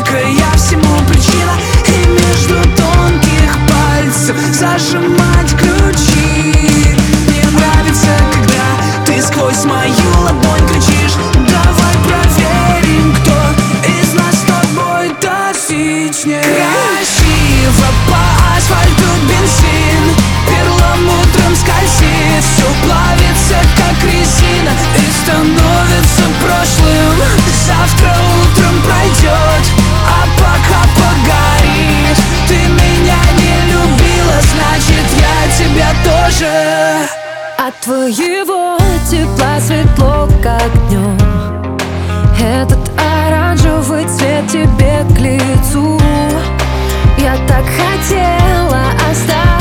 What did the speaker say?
только я всему причина. И между тонких пальцев зажимать ключи. Мне нравится, когда ты сквозь мою ладонь кричишь: давай проверим, кто из нас с тобой токсичнее. Красиво по асфальту бензин перламутром скользит, все плавится, как резина, и становится прошлым. Завтра утром пройдет, а пока погорит. Ты меня не любила, значит я тебя тоже. От твоего тепла светло, как днем. Этот оранжевый цвет тебе к лицу. Я так хотела остаться